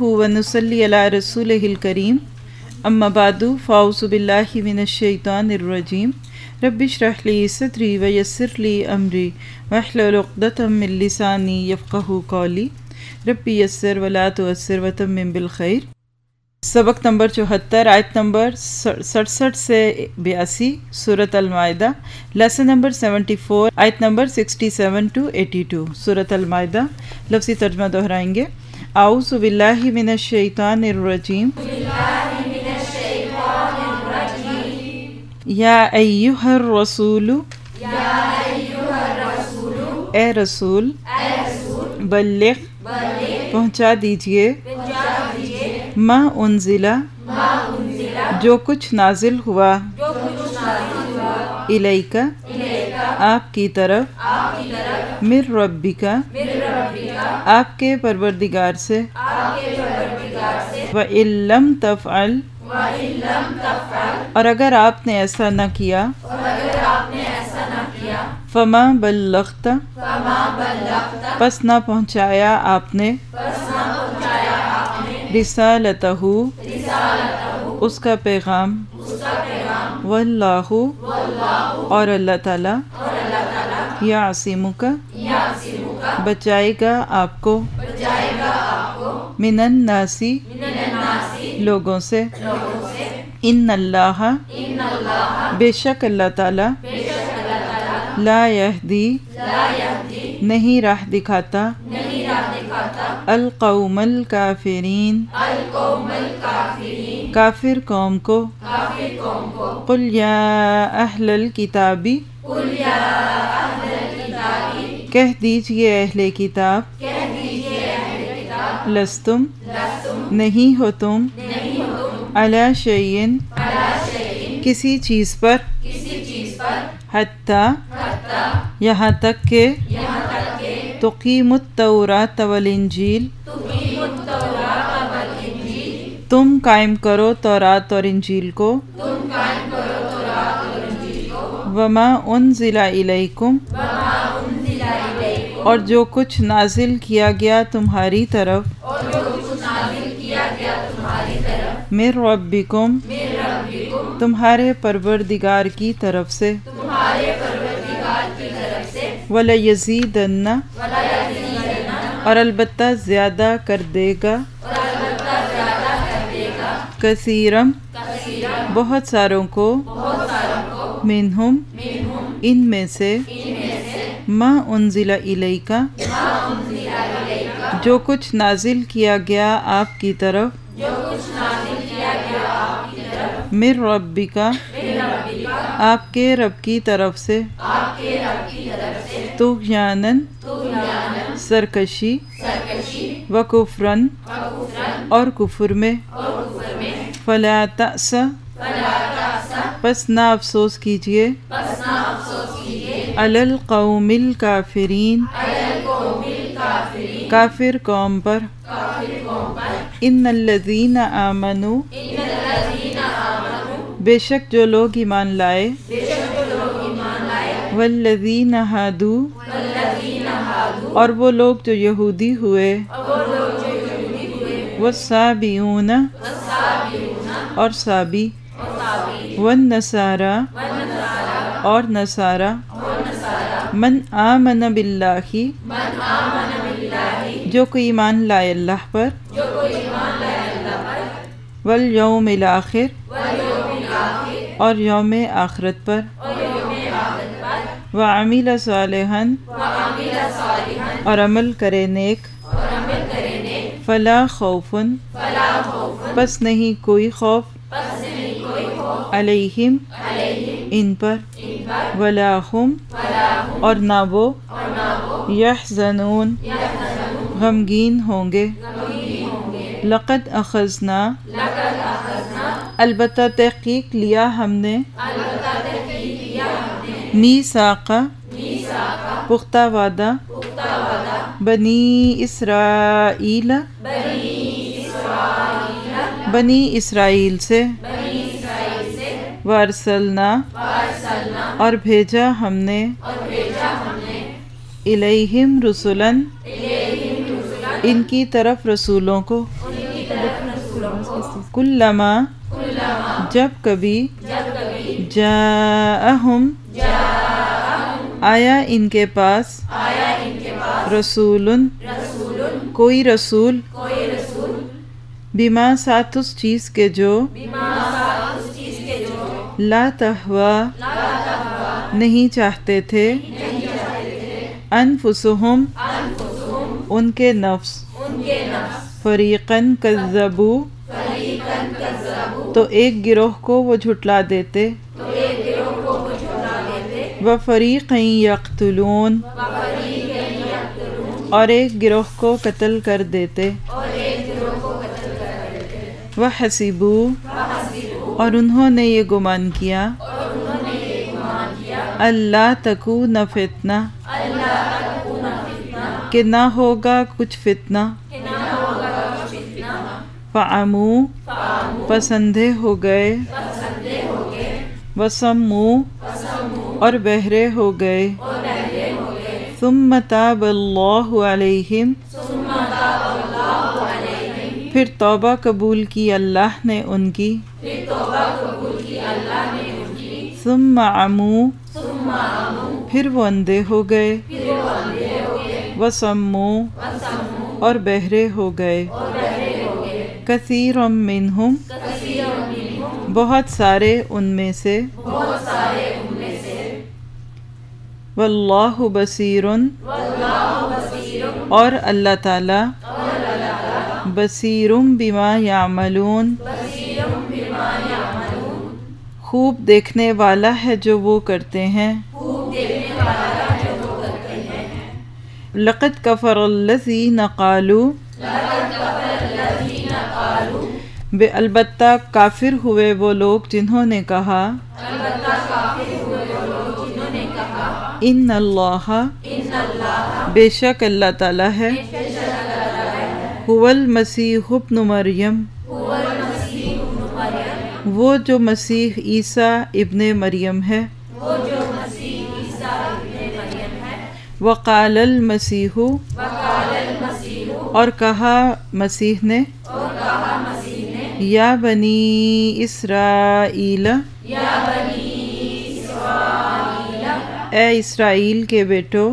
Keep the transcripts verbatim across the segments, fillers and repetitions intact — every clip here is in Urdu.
نحمده ونصلي على رسوله الكريم اما بعد فاعوذ بالله من الشیطان الرجیم رب اشرح لي صدری ویسر لي امری واحلل عقدۃ من لسانی یفقهوا قولی رب یسر ولا تعسر وتمم بالخیر۔ سبق نمبر چوہتر، آیت نمبر سڑسٹھ سے بیاسی، سورۃ المائدہ۔ لیسن نمبر سیونٹی فور، آیت number sixty seven to eighty two, سورۃ المائدہ۔ لفظی ترجمہ دہرائیں گے۔ اعوذ باللہ من الشیطان الرجیم، یا ایہا الرسول، اے رسول، بلغ، پہنچا دیجئے، ما انزلہ، جو کچھ نازل ہوا، الیک، آپ کی طرف، من ربک، آپ کے پروردگار سے، وَإِن لَّمْ تَفْعَلْ، اور اگر آپ نے ایسا نہ کیا، فما بلغت، پس نہ پہنچایا آپ نے، رسالتہ، اس کا پیغام، واللہ، اور اللہ تعالی، یعصمک، بچائے گا آپ کو، من الناس، لوگوں سے، ان اللہ، بے شک اللہ تعالی، لا یہدی، نہیں راہ دکھاتا، القوم الکافرین، کافر قوم کو، قل یا اہل الکتاب، کہہ دیجئے اہل کتاب، لستم، نہیں ہو تم، علی شیء، کسی چیز پر، حتی، یہاں تک کہ، تقیم التوراۃ والانجیل، تم قائم کرو تورات اور انجیل کو، وما انزل الیکم، اور جو کچھ نازل کیا گیا تمہاری طرف، من ربکم، تمہارے پروردگار کی طرف سے، وَلَيَزِيدَنَّ، اور البتہ زیادہ کر دے گا، کثیرم، بہت ساروں کو، منہم، ان میں سے، ما انزل الیک، جو کچھ نازل کیا گیا آپ کی طرف، من ربک، آپ کے رب کی طرف سے، طغیاناً، سرکشی، وکفراً، اور کفر میں، فلا تأس، پس نہ افسوس کیجئے، علی القوم الکافرین، کافر قوم پر، ان الذین آمنوا، بے شک جو لوگ ایمان لائے، والذین ہادوا، اور وہ لوگ جو یہودی ہوئے، والصابئون، اور صابی، والنصارى، اور نصارى، من آمن باللہ، جو کوئی ایمان لائے اللہ پر، والیوم الآخر، اور یوم آخرت پر، وعمل صالحا، اور عمل کرے نیک، فلا خوف، پس نہیں کوئی خوف، علیہم، ان پر، ولا ہم، اور نہ وہ، یحزنون، غمگین ہوں گے، لقد اخذنا، البتہ تحقیق لیا ہم نے، میثاق، پختہ وعدہ، بنی اسرائیل، بنی اسرائیل سے، وارسلنا، اور بھیجا ہم نے، الیہم رسولاً، ان کی طرف رسولوں کو، کلما جب کبھی جاءہم آیا ان کے پاس رسول کوئی رسول بما ساتھ اس چیز کے جو لا تہوا نہیں چاہتے تھے انفسہم ان کے نفس فریقاً کذبوا تو ایک گروہ کو وہ جھٹلا دیتے وفریقاً یقتلون اور ایک گروہ کو قتل کر دیتے وحسبوا اور انہوں نے یہ گمان کیا اللہ تکون فتنہ کہ نہ ہوگا کچھ فتنہ فعمو پسندے ہو گئے وسمو اور بہرے ہو گئے ثم تاب اللہ علیہم پھر توبہ قبول کی اللہ نے ان کی ثم عمو پھر وہ اندھے ہو گئے وسمو اور بہرے ہو گئے کثیر منہم بہت سارے ان میں سے واللہ بصیر اور اللہ تعالی بصیر بما یعملون خوب دیکھنے والا ہے جو وہ کرتے ہیں لقد کفر الذین قالوا بے البتہ کافر ہوئے وہ لوگ جنہوں نے کہا ان اللہ بے شک اللہ تعالی ہے هو المسیح ابن مریم وہ جو مسیح عیسیٰ ابن مریم ہے وقال المسیح اور کہا مسیح نے یا بنی اسرائیل اے اسرائیل کے بیٹو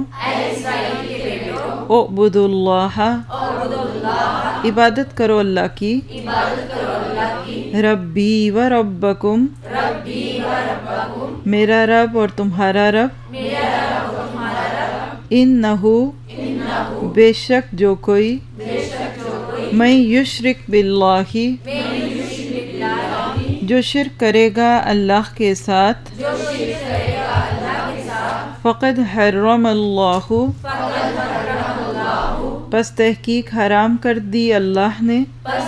اعبدوا اللہ عبادت کرو اللہ کی ربی و ربکم میرا رب اور تمہارا رب انہو بے شک جو کوئی میں یشرک باللہ جو شرک کرے گا اللہ کے ساتھ فقد حرم اللہ پس تحقیق حرام کر دی اللہ نے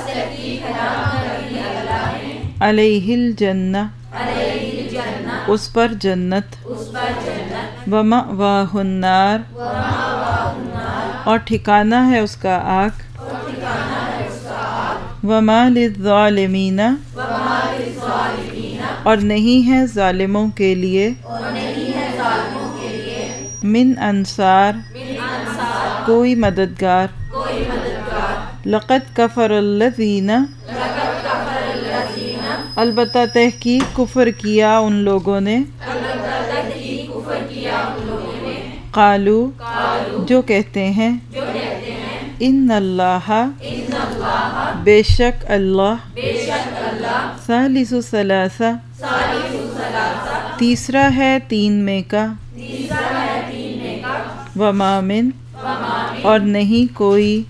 علیہ الجنہ اس پر جنت ومأواہ النار اور ٹھکانہ ہے اس کا آگ وما للظالمین اور نہیں ہے ظالموں کے لیے من انصار کوئی مددگار لقد کفر الذین البتہ تحقیق کفر کیا ان لوگوں نے قالو جو کہتے ہیں ان اللہ بے شک اللہ ثالث ثلاثہ تیسرا ہے تین میں کا وما من اور نہیں کوئی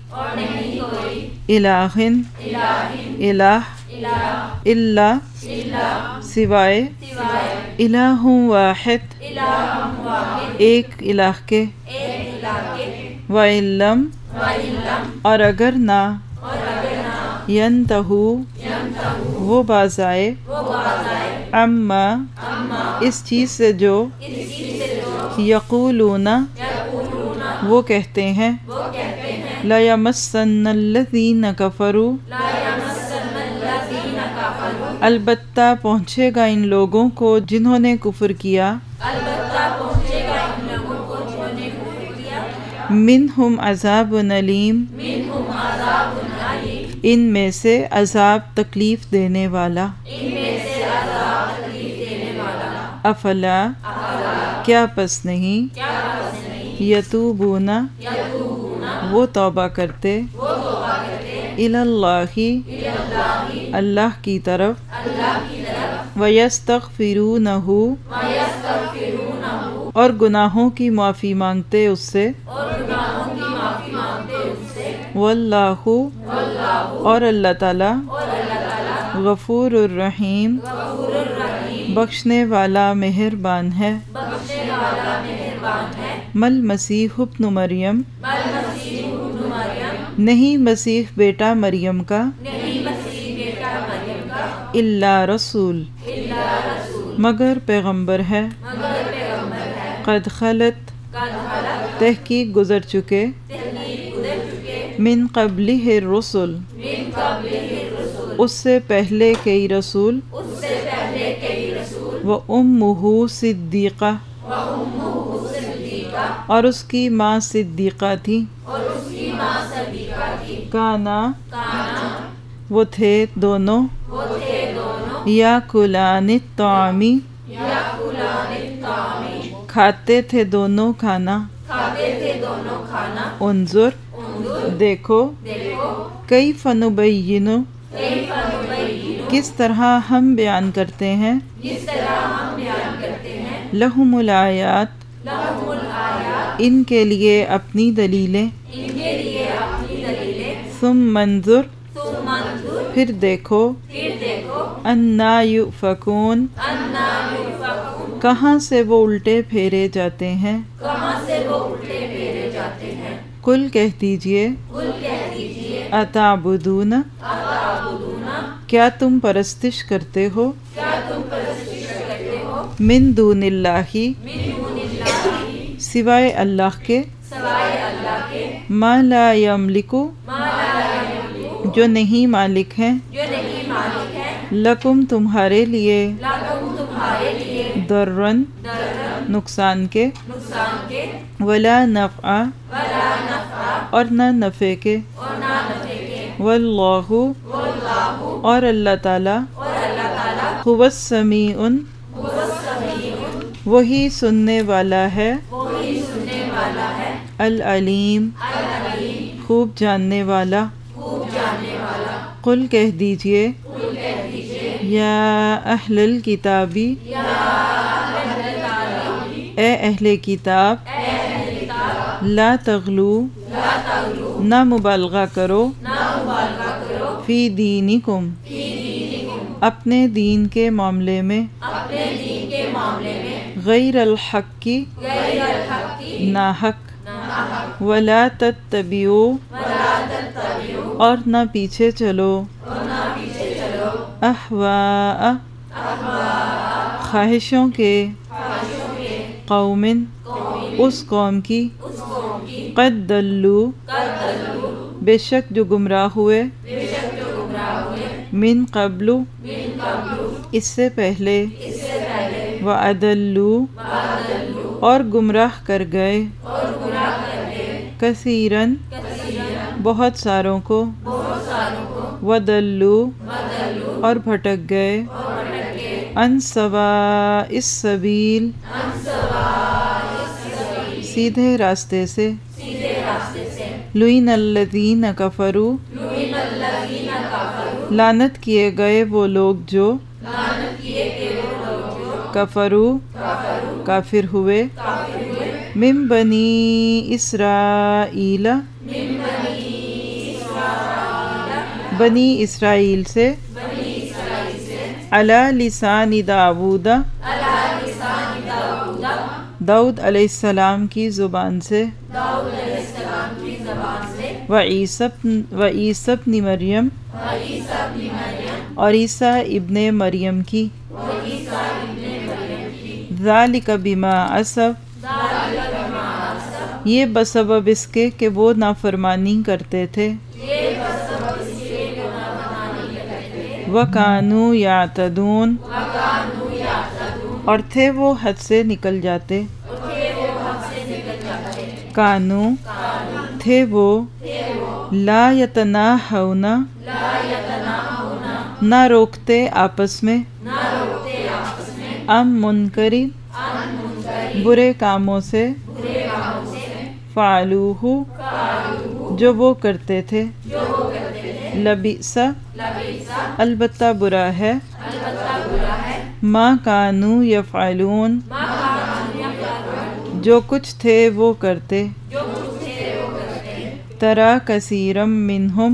الہن الہ الا سوائے الہ واحد ایک الہ کے وَإِلَّمْ اور اگر نہ ینتہو وہ باز آئے اما اس چیز سے جو یقولون وہ کہتے ہیں لَيَمَسَّنَّ الَّذِينَ كَفَرُوا البتہ پہنچے گا ان لوگوں کو جنہوں نے کفر کیا منہم عذاب علیم ان میں سے عذاب تکلیف دینے والا افلا کیا پس نہیں یتوبون وہ توبہ کرتے الاللہ اللہ کی طرف ویستغفرونہ اور گناہوں کی معافی مانگتے اس سے واللہ اور اللہ تعالی غفور الرحیم بخشنے والا مہربان ہے مل مسیح ابن مریم نہیں مسیح بیٹا مریم کا الا رسول مگر پیغمبر ہے قد خلت تحقیق گزر چکے من قبلہ الرسل اس سے پہلے کئی رسول و امہ صدیقہ اور اس کی ماں صدیقہ تھی کانا وہ تھے دونوں یا کلان الطعام کھاتے تھے دونوں کھانا انظر دیکھو کیف نبین کس طرح ہم بیان کرتے ہیں لہم الآیات ان کے لیے اپنی دلیلیں ثم انظر پھر دیکھو انا یؤفکون کہاں سے وہ الٹے پھیرے جاتے ہیں قل کہہ دیجئے اتعبدون کیا تم پرستش کرتے ہو من دون اللہ سوائے اللہ کے ما لا یملک جو نہیں مالک ہیں لکم تمہارے لیے ضررن نقصان کے ولا نفع اور نہ نفع کے واللہ اور اللہ تعالی هو السمیع وہی سننے والا ہے العلیم خوب جاننے والا قل کہہ دیجئے یا اہل الکتابی اے اہل کتاب لا تغلو نہ مبالغہ کرو فی دینکم اپنے دین کے معاملے میں غیر الحق کی ناحق ولا تتبعوا اور نہ پیچھے چلو احواء خواہشوں کے قوم اس قوم کی قد دلو بے شک جو گمراہ ہوئے من قبل اس سے پہلے وَأَدَلُّوا اور گمراہ کر گئے کثیراً بہت ساروں کو وَدَلُّوا اور بھٹک گئے عن سواء السبیل سیدھے راستے سے لعن الذین کفروا لعنت کیے گئے وہ لوگ جو کفروا کافر ہوئے من بنی اسرائیل بنی اسرائیل سے علی لسان داود داؤد علیہ السلام کی زبان سے وعیسی ابن مریم اور عیسیٰ ابن مریم کی ذالک بما عصوا یہ بسبب اس کے کہ وہ نافرمانی کرتے تھے وَكَانُوا يَعْتَدُونَ اور تھے وہ حد سے نکل جاتے کانو تھے وہ لا یتناہون نہ روکتے آپس میں ام منکرین برے کاموں سے فعلوہ جو وہ کرتے تھے لبئس البتہ برا ہے ما کانوا یفعلون جو کچھ تھے وہ کرتے ترا کثیرم منہم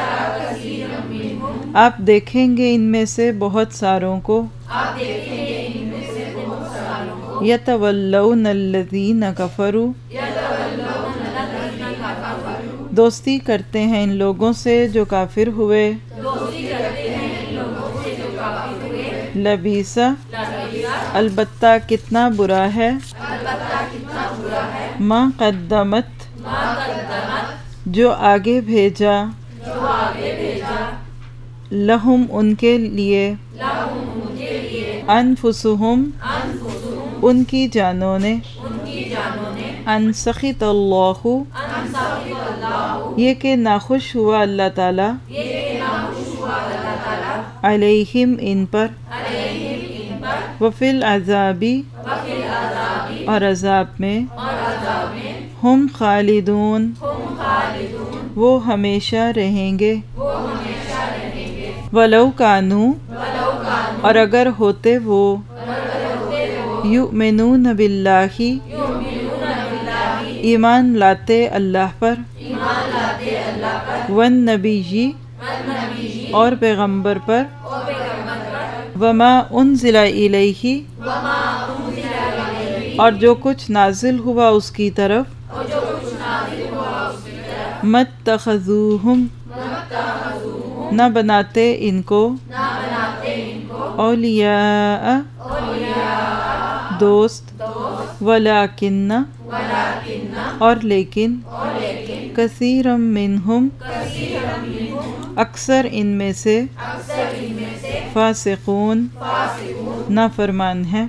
آپ دیکھیں گے ان میں سے بہت ساروں کو یتولون الذین کفروا دوستی کرتے ہیں ان لوگوں سے جو کافر ہوئے لبیسا البتہ کتنا برا ہے ما قدمت جو آگے بھیجا لہم ان کے لیے انفسہم ان کی جانوں نے ان سخط اللہ یہ کہ ناخوش ہوا اللہ تعالی علیہم ان پر وفی العذابی اور عذاب میں ہم خالدون وہ ہمیشہ رہیں گے ولو کانوا اور اگر ہوتے وہ یؤمنون باللہ ایمان لاتے اللہ پر والنبی اور پیغمبر پر وما انزل الیہ اور جو کچھ نازل ہوا اس کی طرف متخذوہم نہ بناتے ان کو اولیاء دوست ولیکن اور لیکن کثیرم منہم اکثر ان میں سے فاسقون نافرمان ہیں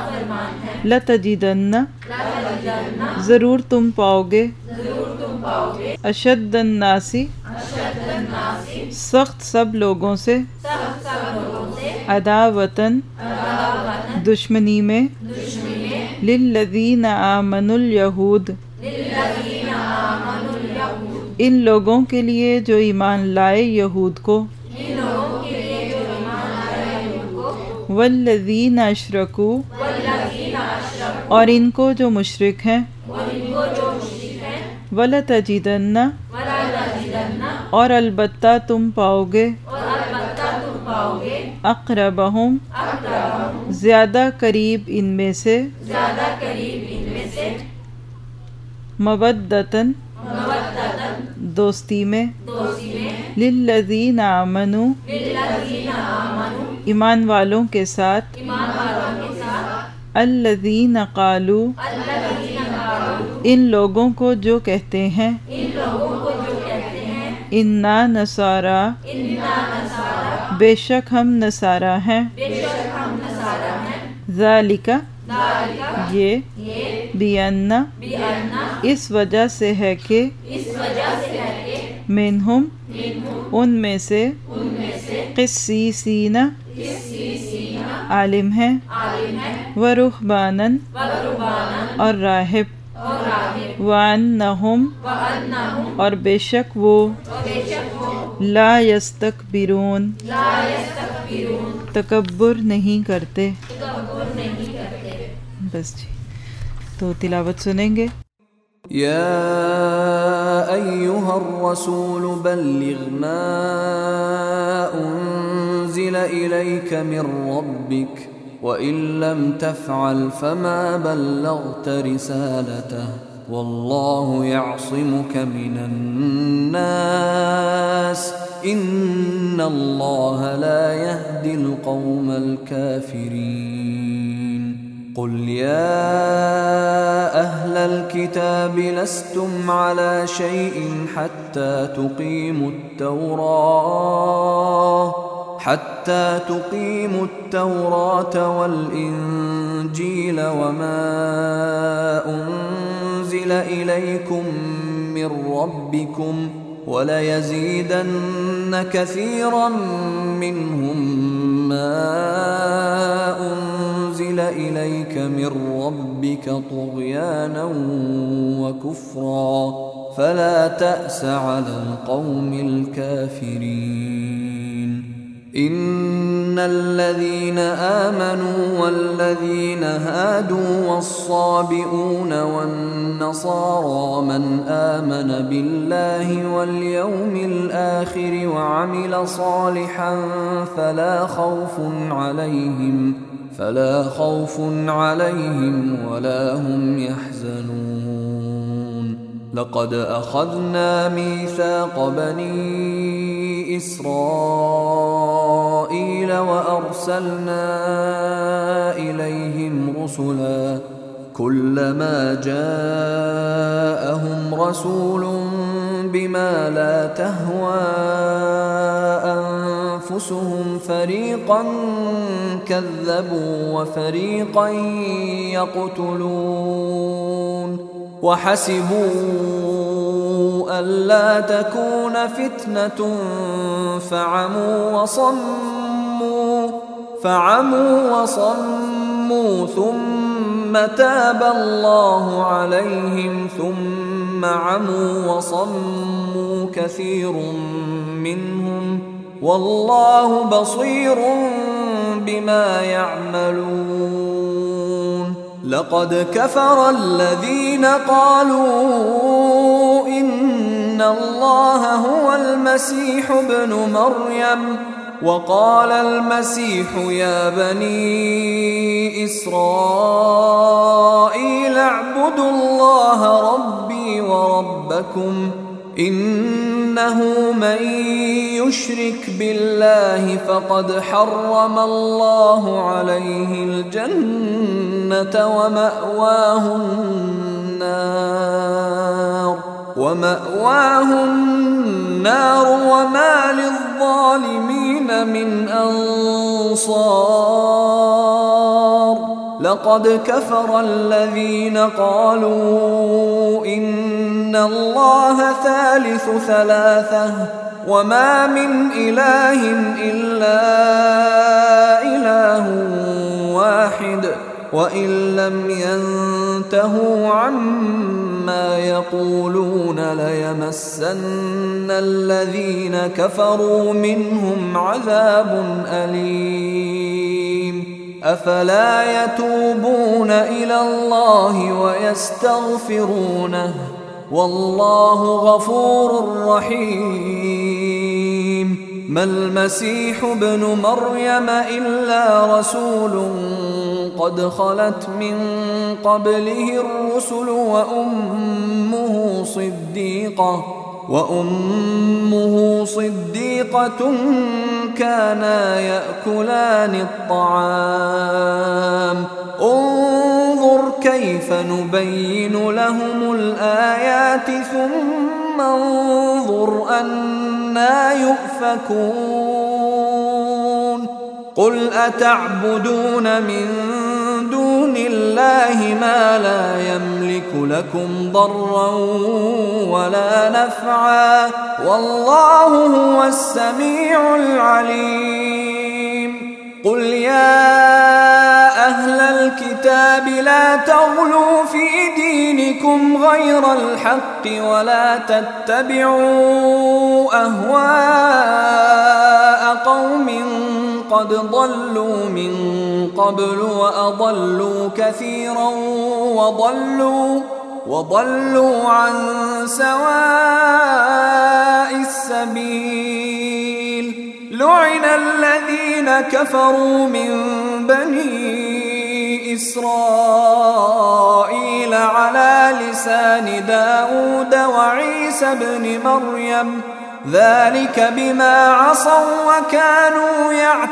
لتجدن ضرور تم پاؤ گے اشد الناس سخت سب لوگوں سے عداوتن دشمنی میں للذین آمنوا الیہود ان لوگوں کے لیے جو ایمان لائے یہود کو والذین اشرکوا اور ان کو جو مشرک ہیں وَلَتَجِدَنَّ اور البتہ تم پاؤ گے اقربہم زیادہ قریب ان میں سے مودتاً دوستی میں للذین آمنوا ایمان والوں کے ساتھ الذین قالوا ان لوگوں کو جو کہتے ہیں انا نصارا بے شک ہم نصارا ہیں ذالک یہ بیان اس وجہ سے ہے کہ منہم ان میں سے قسیسین عالم ہیں ورہبانن اور راہب وَأَنَّهُمْ اور بے شک وہ لا یستکبرون تکبر نہیں کرتے. بس جی تو تلاوت سنیں گے. یا ایہا الرسول بلغ ما انزل الیک من ربک وَإِن لَّمْ تَفْعَلْ فَمَا بَلَّغْتَ رِسَالَتَهُ وَاللَّهُ يَعْصِمُكَ مِنَ النَّاسِ إِنَّ اللَّهَ لَا يَهْدِي الْقَوْمَ الْكَافِرِينَ. قُلْ يَا أَهْلَ الْكِتَابِ لَسْتُمْ عَلَى شَيْءٍ حَتَّى تُقِيمُوا التَّوْرَاةَ حتى تقيموا التوراة والإنجيل وما أنزل إليكم من ربكم وليزيدن كثيرا منهم ما أنزل إليك من ربك طغيانا وكفرا فلا تأس على القوم الكافرين. إن الذين آمنوا والذين هادوا والصابئون والنصارى من آمن بالله واليوم الآخر وعمل صالحا فلا خوف عليهم فلا خوف عليهم ولا هم يحزنون. لقد أخذنا ميثاق بني إسرائيل وأرسلنا إليهم رسلا كلما جاءهم رسول بما لا تهوى أنفسهم فريقا كذبوا وفريقا يقتلون وحسبوا ألا تكون فتنة فعموا وصموا فعموا وصموا ثم تاب الله عليهم ثم عموا وصموا كثير منهم والله بصير بما يعملون. لقد كفر الذين قالوا إن الله هو المسيح ابن مريم وقال المسيح يا بني إسرائيل اعبدوا الله ربي وربكم إنه من يشرك بالله فقد حرم الله عليه الجنة ومأواه النار ومأواه النار وما للظالمين من أنصار. لقد كفر الذين قالوا إن الله ثالث ثلاثة وما من إله إلا إله واحد وإن لم ينتهوا عما يقولون ليمسن الذين كفروا منهم عذاب أليم. أفلا يتوبون إلى الله ويستغفرونه والله غفور رحيم. ما المسيح ابن مريم إلا رسول قد خلت من قبله الرسل وأمه صديقة وأمه صديقة كانا يأكلان الطعام انظر كيف نبين لهم الآيات ثم انظر أنى يؤفكون. قل أتعبدون من دون الله ما لا يملك لكم ضرا ولا نفعا والله هو السميع العليم. قل يا أهل الكتاب لا تغلوا في دينكم غير الحق ولا تتبعوا أهواء قوم قد ضلوا من قبل وأضلوا كثيرا وضلوا وضلوا عن سواء السبيل. لعن الذين كفروا من بني إسرائيل على لسان داود وعيسى بن مريم ذلك بما عصوا وكانوا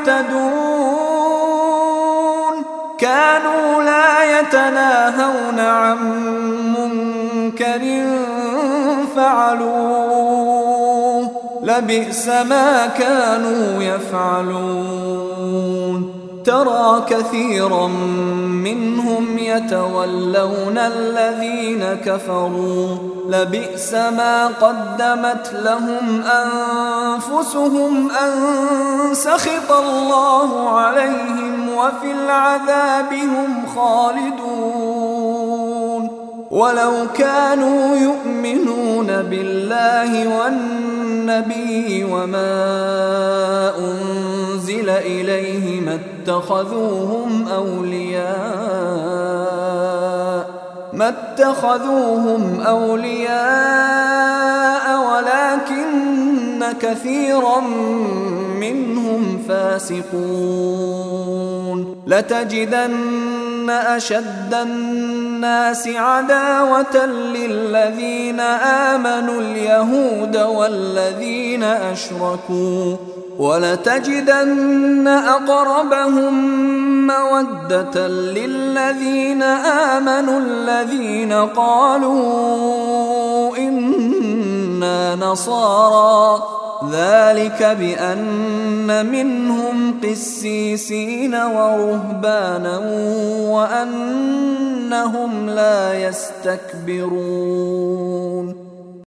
يعتدون. كانوا لا يتناهون عن منكر فعلوه لبئس ما كانوا يفعلون. ترى كثيرا منهم يتولون الذين كفروا لبئس ما قدمت لهم أنفسهم أن سخط الله عليهم وفي العذاب هم خالدون ولو كانوا يؤمنون بالله والنبي وما أنزل إليه ما اتخذوهم أولياء ما اتخذوهم أولياء ولكن كثيرا منهم فاسقون لتجدن أشد الناس عداوة للذين آمنوا اليهود والذين أشركوا ولتجدن أقربهم مودة للذين آمنوا الذين قالوا إنا نصارى ذلك بأن منهم قسيسين ورهبانا وأنهم لا يستكبرون